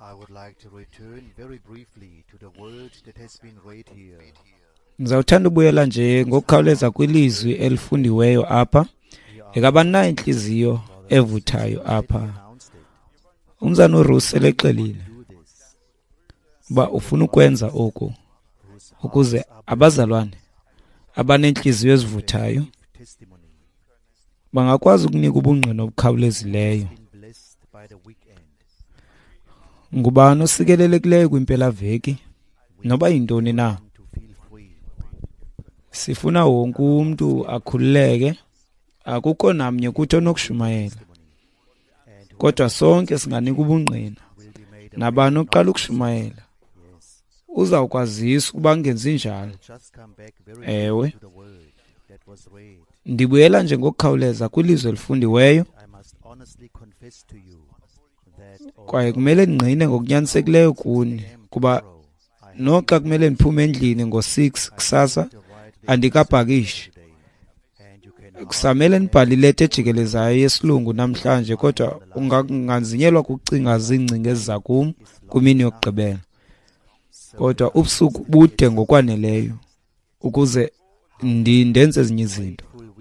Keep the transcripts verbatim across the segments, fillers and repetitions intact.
I would like to return very briefly to the word that has been read here. Ngizawuthanda ubuyela nje ngokukhawuleza kwilizwi elifundiweyo apha. Ekabanayo inhliziyo evuthayo apha. Umzana uRusi elexelile ba ufuna ukwenza oku ukuze abazalwane abanenhliziyo ezivuthayo bangakwazi ukunika ubungqina obukhawulezileyo. Ngubani osikelelekileyo kwimpela veki noba yintoni na. Sifuna wonke umuntu akhululeke, akukho namnye kuthi onokushumayela. Kodwa sonke singanika ubungqina. Nabani oqala ukushumayela uzawukwazisa ukuba ngenzi njalo. Ewe, ndibuyela nje ngokukhawuleza kwilizwe elifundiweyo. Kwaye kumele ngqine ngokunyanisekileyo kuni kuba noxa kumele ndiphume endlini ngo-six kusasa andikabhakishi. Kusamele nibhale ileta ejikelezayo yesilungu namhlanje kodwa unganzinyelwa kucinga zingcinga ezizakum kwimini yokugqibela. Kodwa ubusuku bude ngokwaneleyo ukuze ndenze ezinye izinto.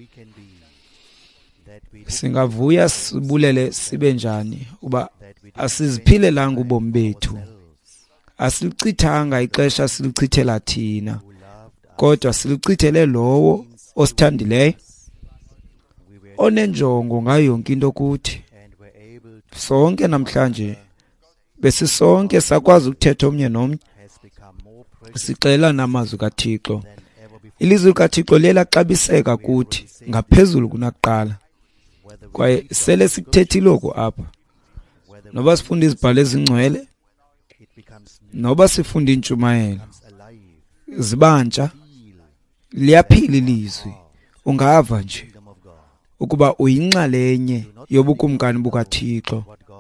Singavuya sibulele sibe njani uba asiziphilelanga ubomi bethu. Asilichithanga ixesha silichithela thina kodwa silichithele lowo osithandileyo onenjongo ngayo yonke into kuthi. Sonke namhlanje besisonke sakwazi ukuthetha omnye nomnye sixela namazwi kaThixo. Ilizwi kaThixo liyaxabiseka kuthi ngaphezulu kunakuqala. Kwaye sele sikuthethile oku apha. Noba sifunda izibhalo ezingcwele noba sifunda intshumayelo zibantsha liyaphila ilizwi. Ungava nje ukuba uyinxalenye yobukumkani bukaThixo.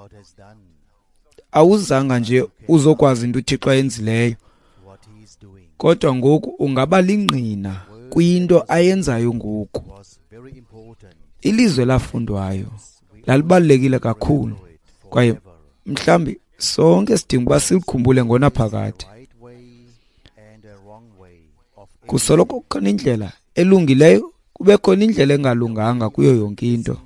Awuzanga nje uzokwazi into uThixo ayenzileyo kodwa ngoku ungaba lingqina kwinto ayenzayo ngoku. Ilizwe lafundwayo lalibalekile kakhulu kwaye mhlambi sonke sidinga uba silikhumbule ngona phakade. Kusoloko khona indlela elungileyo kube khona indlela engalunganga kuyo yonke into.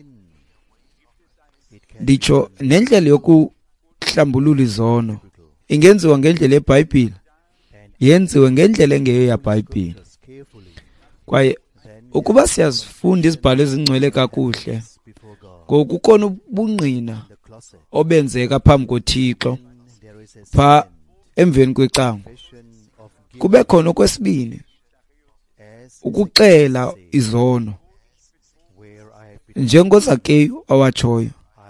Nditsho nendlela yokuhlambulula izono ingenziwa ngendlela yeBhayibhile yenziwe ngendlela engeyo yeBhayibhile. Kwaye ukuba siyazifunda izibhalo ezingcwele kakuhle ngoku khona ubungqina obenzeka phambi koThixo pha emveni kwecango. Kube khona okwesibini ukuxela izono njengoZakeyu awatshoyo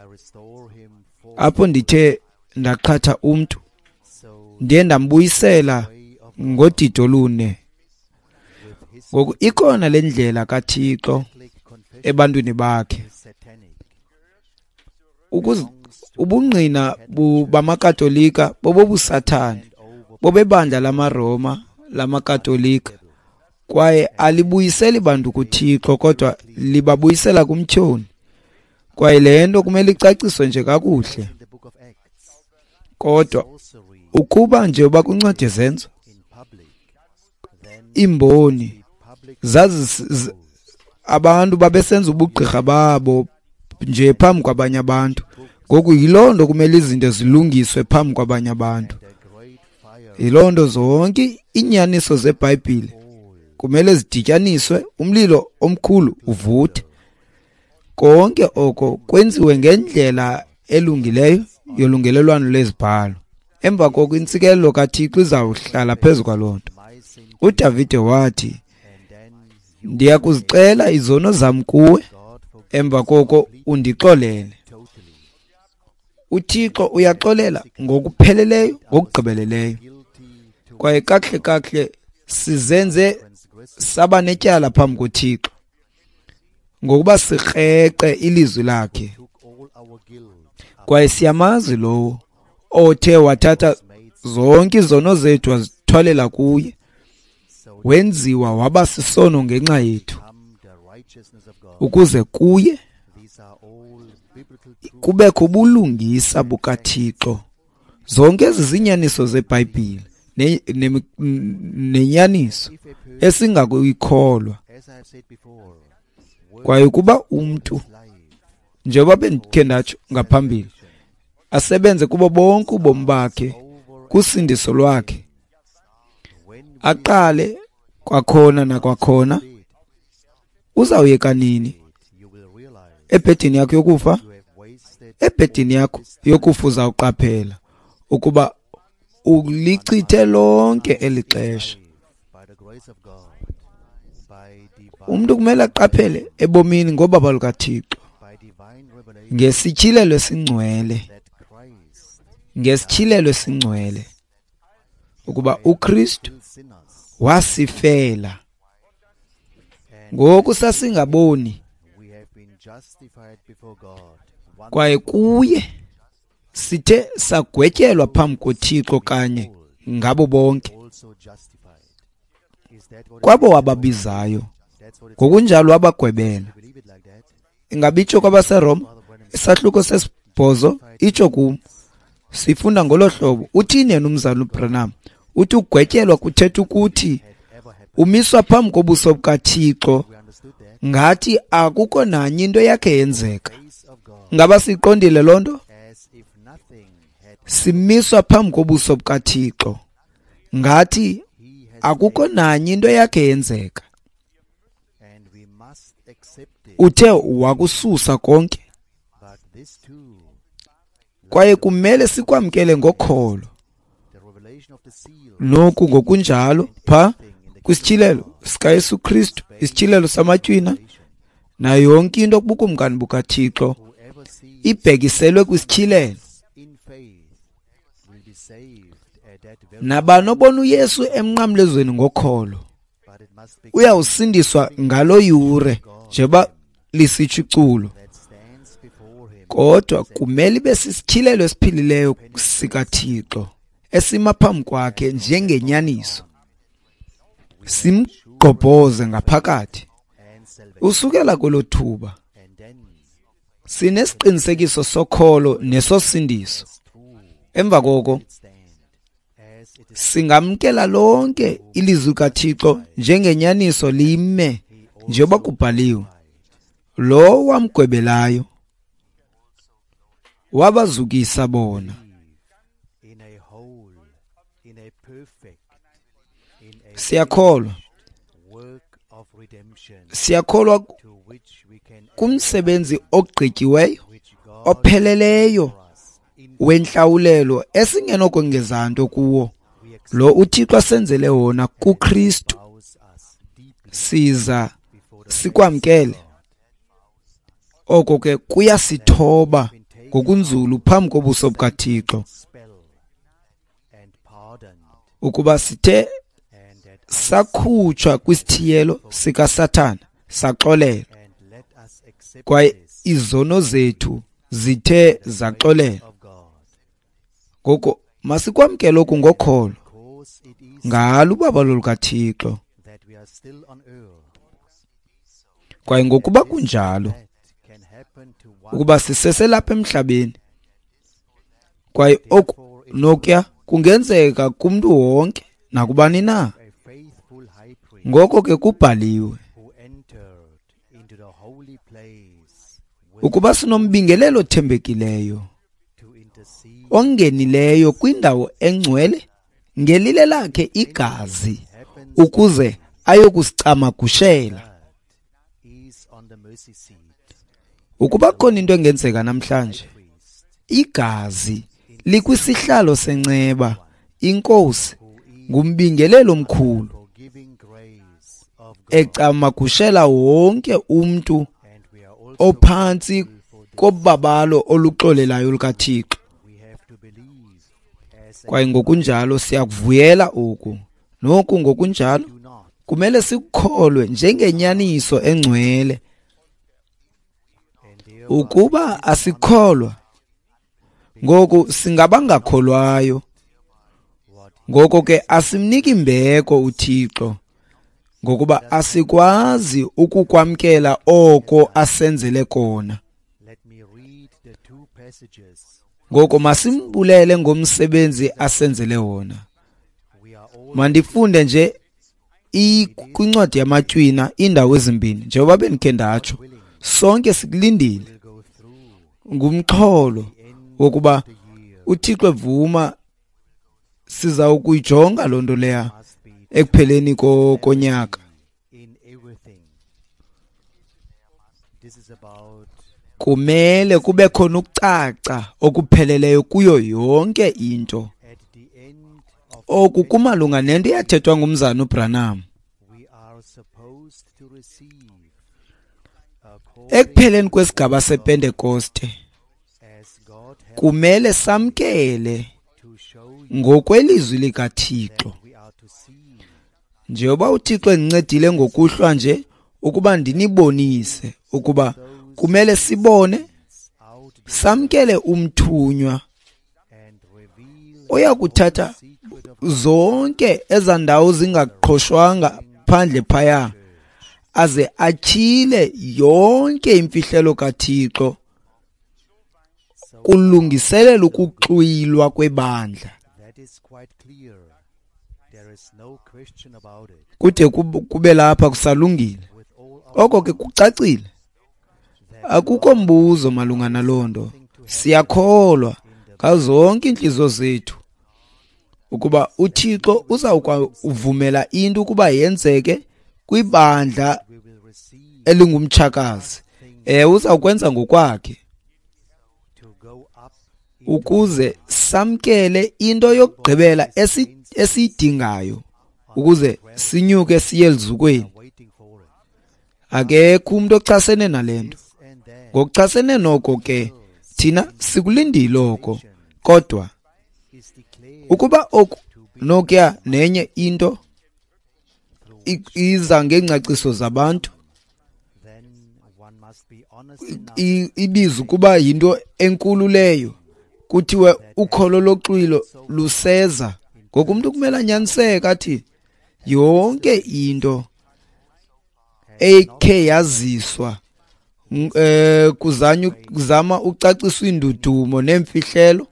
apho ndithe ndaqhatha umntu ndiye ndambuyisela ngodidi olune. Ngoku ikhona le ndlela kaThixo ebantwini bakhe. Ubungqina bamakatolika bobobusathane bobebandla lamaRoma lamakatolika kwaye alibuyiseli bantu kuThixo kodwa libabuyisela kumtyholi. Kwaye le nto kumele icaciswe nje kakuhle. Kodwa ukuba nje uba kuncwadi zenzo imboni zazi abantu babesenza ubugqirha babo nje phambi kwabanye abantu. Ngoku yiloo nto kumele izinto zilungiswe phambi kwabanye abantu. Yiloo nto zonke inyaniso zeBhayibhile kumele zidityaniswe umlilo omkhulu uvuthe. Konke oko kwenziwe ngendlela elungileyo yolungelelwano lezibhalo. Emva koko intsikelelo kaThixo izawuhlala phezu kwaloo nto. uDavide wathi ndiya kuzicela izono zam kuwe emva koko undixolele. uThixo uyaxolela ngokupheleleyo ngokugqibeleleyo. Kwaye kakuhle kakuhle sizenze saba netyala phambi koThixo ngokuba sirheqe ilizwi lakhe. Kwaye siyamazi lowo othe wathatha zonke izono zethu wazithwalela kuye. Wenziwa waba sisono ngenxa yethu ukuze kuye kubekho ubulungisa bukaThixo zonke ezizinyaniso zeBhayibhile ne- ne- nenyaniso If a person, esingakuyikholwa as I have said before, works kwaye kuba umntu his life njengoba bendikhe ndatsho ngaphambili asebenze kubo bonke ubomi bakhe over kusindiso lwakhe when we aqale kwakhona nakwakhona did, uzawuyeka nini you will realize ebhedini yakho yokufa you have wasted ebhedini yakho yokufa uzawuqaphela ukuba ulichithe lonke eli xesha. by the grace of God, by divine, Umuntu kumele aqaphele ebomini ngobaba lukaThixo by divine revelation ngesityilelo esingcwele that Christ ngesityilelo esingcwele ukuba uKristu will sinners, wasifela and ngoku sasingaboni we have been justified before God. One kwaye kuye sithe sagwetyelwa phambi koThixo kanye ngabo bonke also justified. Is that what kwabo wababizayo that's what it's ngokunjalo wabagwebela. you believe it like that? Ingabitsho kwabaseRoma Father Branham isahluko sesibhozo itsho kum sifunda ngolo hlobo. Uthini yena umzali uBranham? Uthi ugwetyelwa kuthetha ukuthi had ever happened. umiswa phambi kobuso bukaThixo We understood that. ngathi akukho nanye into yakhe yenzeka. Grace of God, Ngaba siqondile lonto? as if nothing had Simiswa phambi kobuso bukaThixo ngathi he has akukho nanye into yakhe yenzeka. and we must accept it. Uthe wakususa konke But this too, kwaye kumele sikwamkele ngokholo. the revelation of the seal, Noku ngokunjalo pha thing in the kwisitshilelo sikaYesu Kristu, isitshilelo samatywina na yonke into kubukumkani bukaThixo whoever sees ibhekiselwe kwisitshilelo. in faith will be saved at that very Nabani obona uYesu emnqamlezweni ngokholo but it must be uyawusindiswa ngalo yure njeba lisitsho iculo. that stands before him Kodwa kumele ibe sisitshilelo esiphilileyo sikaThixo esima phambi kwakhe njengenyaniso, simgqobhoze ngaphakathi. and salvation. Usukela kwelo thuba And then sinesiqinisekiso sokholo nesosindiso. as true Emva koko it stand, as it is singamkela lonke ilizwi kaThixo njengenyaniso lime njengoba kubhaliwe. Lo wamgwebelayo wabazukisa bona. in a whole, in a perfect, in a Siyakholwa, work of redemption siyakholwa to which we can kumsebenzi ogqityiweyo which God opheleleyo for us in wenhlawulelo esingenokongeza nto kuwo. we accept Lo uThixo asenzele wona kuKristu bows us deeply siza before the sikwamkele. Oko ke kuyasithoba ngokunzulu phambi kobuso bukaThixo spell and pardoned, ukuba sithe and that sakhutshwa kwisithiyelo sikaSathana saxolela and let us accept kwaye this izono zethu zithe zaxolela. of God, Ngoko masikwamkele oku ngokholo because it is ngalo ubaba lukaThixo. that we are still on earth. Kwaye ngokuba kunjalo That can happen to one, ukuba siseselapha emhlabeni kwaye oku therefore it nokuya kungenzeka kumntu wonke nakubani na. a faithful high priest Ngoko ke kubhaliwe who entered into the holy place with ukuba sinombingelelo thembekileyo to intercede ongenileyo kwindawo engcwele ngelile lakhe igazi happens ukuze ayokusicamagushela. that is on the mercy seat. Ukuba khona into engenzeka namhlanje, Priest igazi likwisihlalo senceba, inkosi who is ngumbingelelo omkhulu forgiving grace of God, ecamagushela wonke umntu and we are also ophansi grateful for this. kobabalo oluxolelayo lukaThixo. We have to believe as a Kwaye ngokunjalo siyakuvuyela oku. Noku ngokunjalo do not kumele sikholwe njengenyaniso engcwele. and thereby Ukuba asikholwa ngoku singabangakholwayo. what Ngoko ke asimniki imbeko uThixo ngokuba asikwazi ukukwamkela oko asenzele kona. let me read the two passages ngoko masimbulele ngomsebenzi asenzele wona. Mandifunde nje ikwincwadi yamaTywina indawo ezimbini njengoba benikhe ndatsho sonke sikulindile ngumxholo wokuba uThixo evuma siza ukuyijonga lonto leya ekupheleni konyaka. Kumele kube khona ukucaca okupheleleyo kuyo yonke into. Oku kumalunga nento yathethwa ngumzana uBranham. Ekupheleni kwesigaba sePentecoste kumele samkele ngokwelizwi likaThixo. Njengoba uThixo endincedile ngokuhlwa nje ukuba ndinibonise ukuba kumele sibone samkele umthunywa oya kuthatha zonke ezandawo zingaqhoshwanga phandle phaya aze atyhile yonke imfihlelo kaThixo kulungiselela ukuxwilwa kwebandla. Kude kube lapha kusalungile. Oko ke kucacile. Akukho mbuzo malunga nalonto. Siyakholwa ngazonke inhliziyo zethu ukuba uThixo uzawuvumela into ukuba yenzeke kwibandla elingumtshakazi. Eh uzawukwenza ngokwakhe ukuze samkele into yokugqibela esiyidingayo ukuze sinyuke siye elizukweni. Akekho umuntu ochasene nalento. Ngokuchasene noko ke thina sikulindile oko kodwa ukuba oku nokuya nenye into iza ngengcaciso zabantu ibiza ukuba yinto enkulu leyo kuthiwe ukholo loxwilo luseza. Ngoku umuntu kumele anyaniseke athi yonke into ekhe yaziswa eh kuzanya ukuzama ucacisa indudumo nemfihlelo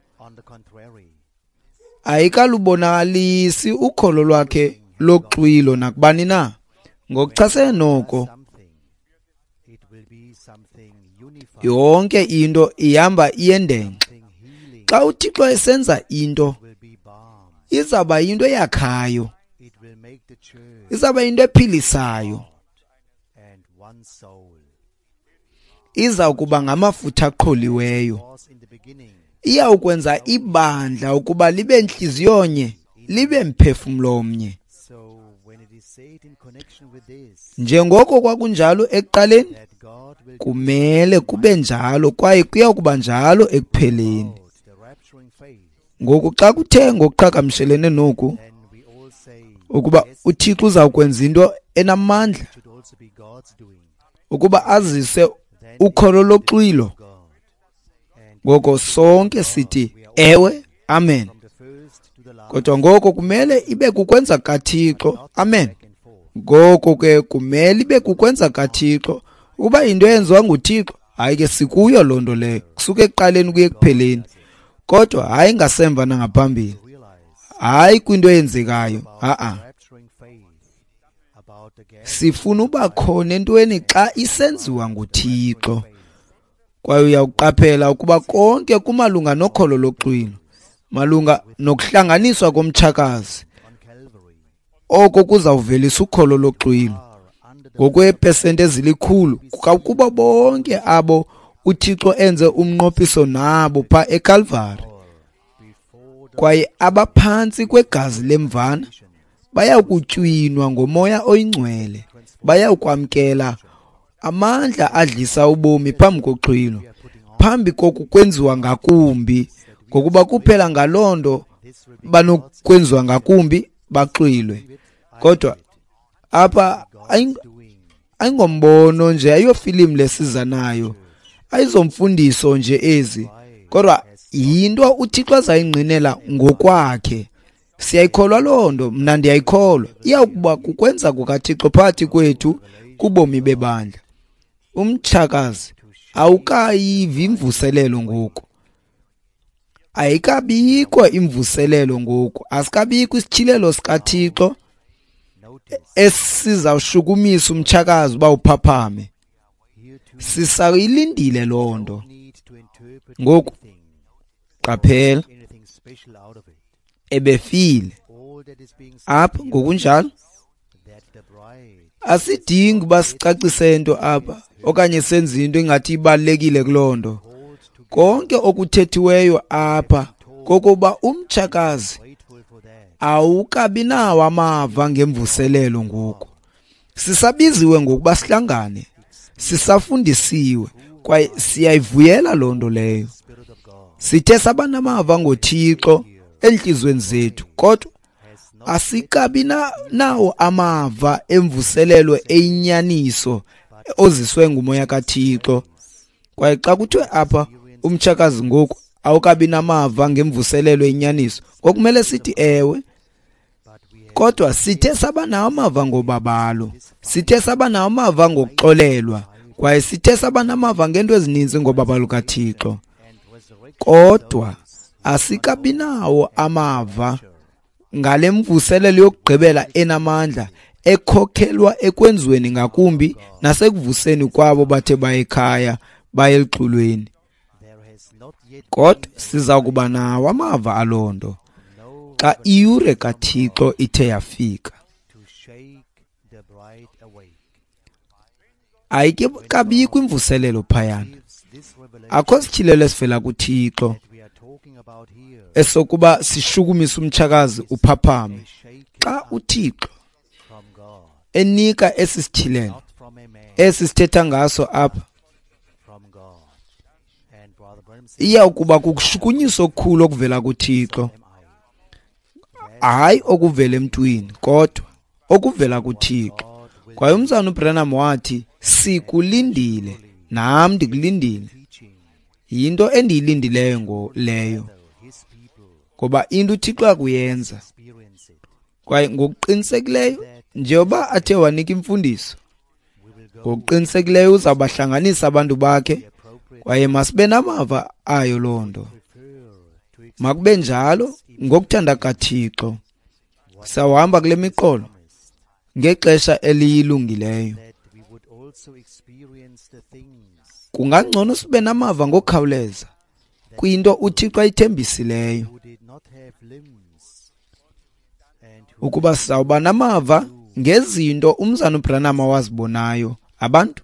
ayikalubonakalisi ukholo lwakhe loxwilo nakubani na. Ngokuchasene noko yonke into ihamba iyendenxe. Xa uThixo esenza into izaba into yakhayo, izaba into ephilisayo, iza kuba ngamafutha aqholiweyo. Iya ukwenza ibandla ukuba libe nhliziyo nye, libe mphefumlo omnye. Njengoko kwakunjalo ekuqaleni, kumele kube njalo kwaye kuya kuba njalo ekupheleni. Ngoku xa kuthe ngokuqhagamshelene noku ukuba uThixo uza kwenza into enamandla ukuba azise ukholo loxwilo, ngoko sonke sithi ewe, amen. Kodwa ngoko kumele ibe kukwenza kaThixo, amen. Ngoko ke kumele ibe kukwenza kaThixo ukuba into yenziwa nguThixo, hayi ke sikuyo loo nto leyo kusuka ekuqaleni kuye ekupheleni, kodwa hayi ngasemva nangaphambili, hayi kwinto eyenzekayo. a-a sifuna uba khona entweni xa isenziwa nguThixo. Kwaye uyawuqaphela ukuba konke kumalunga nokholo loxwilo, malunga nokuhlanganiswa komtshakazi, oko kuzawuvelisa ukholo loxwilo ngokweepesenti ezilikhulu kuba bonke abo uThixo enze umnqophiso nabo pha eCalvary. Kwaye abaphantsi kwegazi lemvana bayakutywinwa ngomoya oyingcwele, bayakwamkela amandla adlisa ubomi phambi koxwilo, phambi kokukwenziwa ngakumbi, ngokuba kuphela ngalondo banokwenziwa ngakumbi baxwilwe. Kodwa apha ayingombono nje, ayofilimu lesiza nayo, ayizomfundiso nje ezi, kodwa yinto uThixo azayingqinela ngokwakhe. Siyayikholwa loo nto, mna ndiyayikholwa. Iyawukuba kukwenza kukaThixo phakathi kwethu kubomi bebandla. Umtshakazi awukayivi imvuselelo ngoku. ayikabikho imvuselelo ngoku, asikabikho isithilelo sikaThixo esizawushukumisa umtshakazi bawuphaphame. Sisayilindile lonto. Ngoku qaphela ebefile apha ngokunjalo asidingi basicacise into apha okanye senze into engathi ibalekile kulonto. Konke okuthethiweyo apha kokuba umtshakazi awukabi nawo amava ngemvuselelo ngoku. Sisabiziwe ngokuba sihlangane, sisafundisiwe kwaye siyayivuyela lonto leyo. Sithe sabanamava ngoThixo enhlizweni zethu, kodwa asikabi nawo amava emvuselelo einyaniso oziswe ngumoya kaThixo. Kwaye xa kuthiwe apha umtshakazi ngoku awukabi namava ngemvuselelo einyaniso, ngokumele sithi ewe. Kodwa sithe sabanawo amava ngobabalo, sithe sabanawo amava ngokuxolelwa, kwaye sithe sabanamava ngento ezininzi ngobabalo kaThixo. Kodwa asikabi nawo amava ngale mvuselelo yokugqibela enamandla ekhokhelwa ekwenziweni ngakumbi nasekuvuseni kwabo bathe bayekhaya bayelixulweni. Kodwa siza kuba nawo amava alonto xa iyure kaThixo ithe yafika. Ayikabikho imvuselelo phayana. Akho sithilelo esivela kuThixo esokuba sishukumisa umtshakazi uphaphame. Xa uThixo enika esi sithilelo esi sithetha ngaso apha, iya kuba kukushukunyiswa okukhulu okuvela kuThixo, hayi okuvela emntwini kodwa okuvela kuThixo. Kwaye umzana uBranham wathi sikulindile, nam ndikulindile. Yinto endiyilindileyo ngo leyo, ngoba into uThixo akuyenza. Kwaye ngokuqinisekileyo njengoba athe wanika imfundiso, ngokuqinisekileyo uzabahlanganisa abantu bakhe, kwaye masibe namava ayo lonto. Makube njalo ngokuthanda kaThixo. Sawahamba kule miqolo ngexesha eliyilungileyo. Kungangcono sibe namava ngokukhawuleza kwinto uThixo ayithembisileyo. Ukuba sizawuba namava ngezinto umzana uBranham wazibonayo, abantu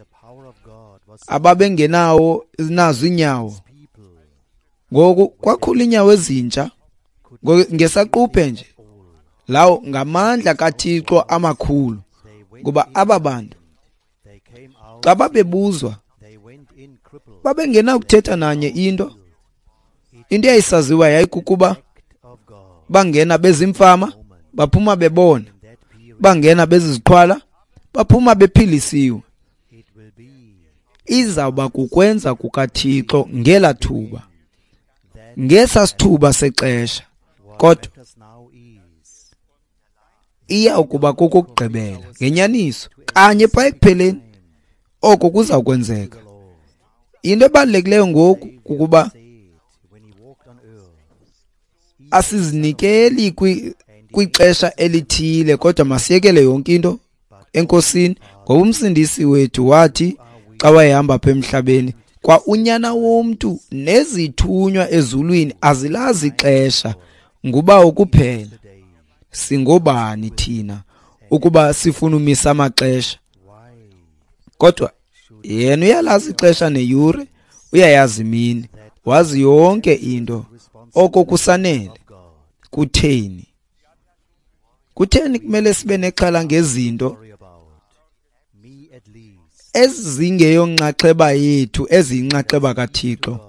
ababengenawo nazo inyawo. Ngoku kwakhula inyawo ezintsha ngesaquphe nje, lawo ngamandla kaThixo amakhulu. Kuba aba bantu xa babebuzwa babengena kuthetha nanye into. Into eyayisaziwa yayikukuba bangena bezimfama baphuma bebona, bangena beziziqhwala baphuma bephilisiwe. Izawuba kukwenza kukaThixo ngela thuba, ngesa sithuba sexesha, kodwa iya ukuba kokugqibela ngenyaniso kanye pha ekupheleni oko kuza kwenzeka. Into ebalulekileyo ngoku kukuba asizinikeli kwixesha elithile, kodwa masiyekele yonke into enkosini, ngoba umsindisi wethu wathi xa wayehamba apha emhlabeni, kwa unyana womntu nezithunywa ezulwini azilazi ixesha, ngubawo kuphela. Singobani thina ukuba sifuna umisa amaxesha? Kodwa yena uyalazi ixesha neyure, uyayazi imini, wazi yonke into. Oko kusanele. Kutheni? Kutheni kumele sibe nexhala ngezinto ezingeyonxaxheba yethu, eziyinxaxheba kaThixo?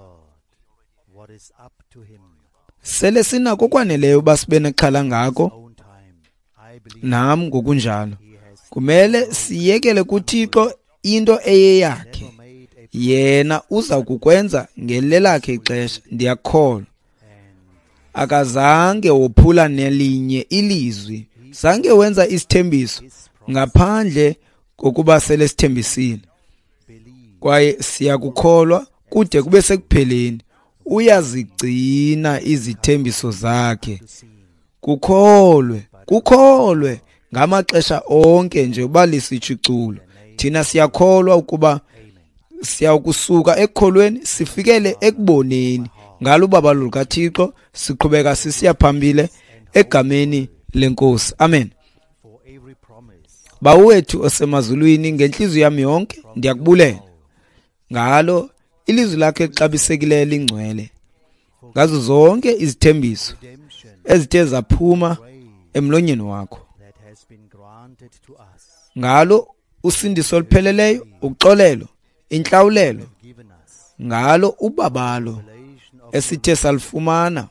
Sele sinako kwaneleyo uba sibe nexhala ngako. Nam ngokunjalo kumele siyekele kuThixo into eyeyakhe. Yena uza kukwenza ngelelakhe ixesha. Ndiyakholwa akazange wophula nelinye ilizwi, zange wenza isithembiso ngaphandle kokuba sele sithembisile. Kwaye siyakukholwa kude kube sekupheleni uyazigcina izithembiso zakhe. Kukholwe, kukholwe ngamaxesha onke nje uba lisitshuculo. Thina siyakholwa ukuba siyakusuka ekukholweni sifikele ekuboneni ngalo ubabalo lukaThixo, siqhubeka sisiya phambile egameni lenkosi. Amen. Bawethu osemazulwini, ngenhliziyo yami yonke ndiyakubulela ngalo ilizwi lakhe elixabisekileyo lingcwele, ngazo zonke izithembiso ezithe zaphuma emlonyeni wakho, ngalo usindiso olupheleleyo, uxolelo, inhlawulelo, ngalo ubabalo esithe salifumana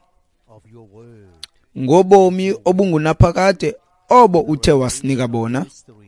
ngobomi obungunaphakade obo uthe wasinika bona,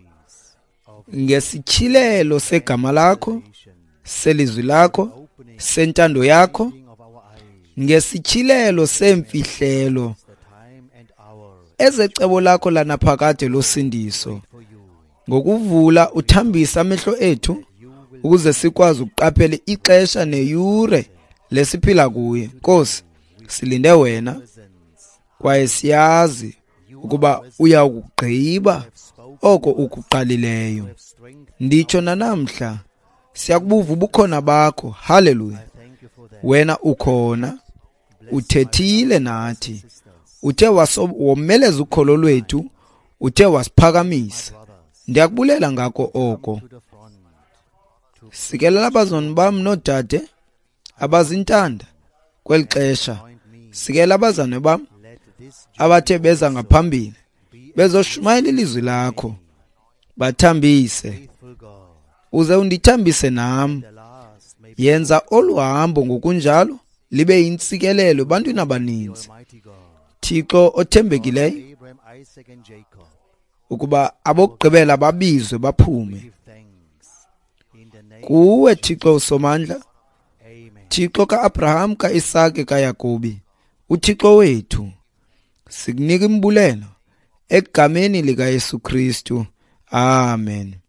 ngesithilelo segama lakho, selizwi lakho, sentando yakho, ngesithilelo semfihlelo ezecebo lakho lanaphakade losindiso, ngokuvula uthambisa amehlo ethu ukuze sikwazi ukuqaphela ixesha neyure lesiphila kuye. Nkosi, silinde wena kwaye siyazi ukuba uyakugqiba oko ukuqalileyo. Nditsho nanamhla siyakubuva ubukhona bakho. Haleluya. Wena ukhona, uthethile nathi, uthe womeleza ukholo lwethu, uthe wasiphakamisa. Ndiyakubulela ngako oko. Sikelela abazoni bam nodade abazintanda kweli xesha. Sikelela abazane bam abathe beza ngaphambili bezoshumayela ilizwi lakho, bathambise. Uze undithambise nam. Yenza oluhambo ngokunjalo libe yintsikelelo ebantwini abaninzi, Thixo othembekileyo, ukuba abokugqibela babizwe baphume. Kuwe Thixo usomandla, Thixo ka-Abraham, ka-Isaki, kaYakobi, uThixo wethu, sikunika imbulelo egameni likaYesu Kristu. Amen.